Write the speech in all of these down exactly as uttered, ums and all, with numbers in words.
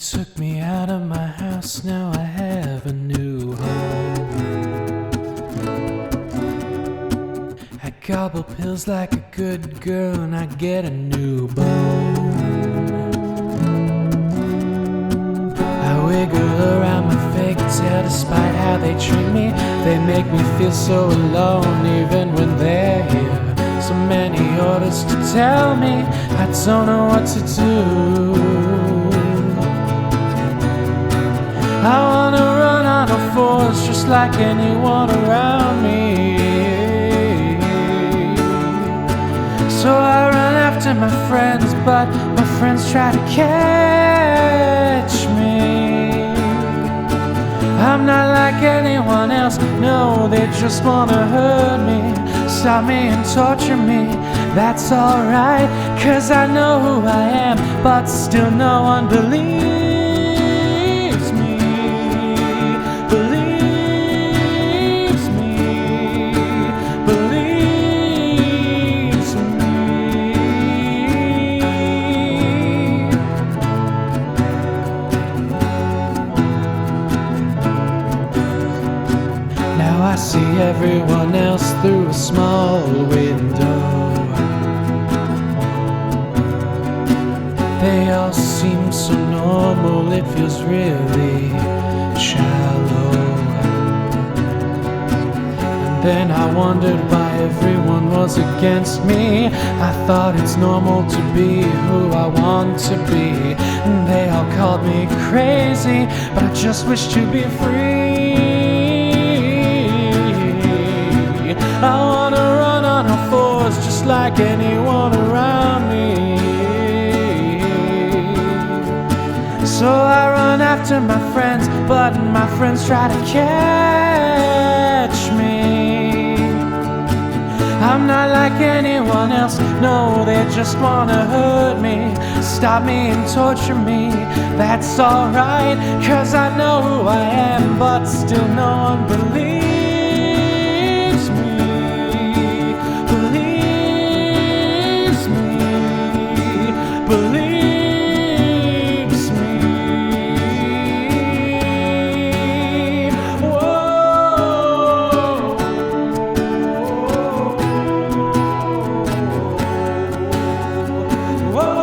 took me out of my house, now I have a new home. I gobble pills like a good girl and I get a new bone. I wiggle around my fake tail despite how they treat me. They make me feel so alone even when they're here. So many orders to tell me, I don't know what to do. I wanna run on all fours just like anyone around me. So I run after my friends, but my friends try to catch me. I'm not like anyone else, no, they just wanna hurt me, stop me and torture me. That's alright, cause I know who I am, but still no one believes. I see everyone else through a small window. They all seem so normal, it feels really shallow. And then I wondered why everyone was against me. I thought it's normal to be who I want to be. And they all called me crazy, but I just wish to be free. I wanna run on all fours just like anyone around me. So I run after my friends, but my friends try to catch me. I'm not like anyone else, no, they just wanna hurt me, stop me and torture me. That's alright, cause I know who I am, but still no one believes. Believes me. Whoa. Whoa.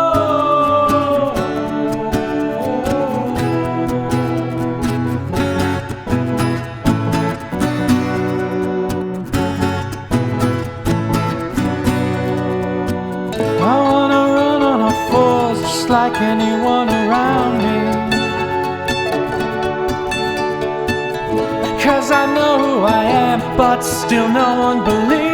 I wanna run on all fours just like anyone around me. Cause I know who I am, but still no one believes.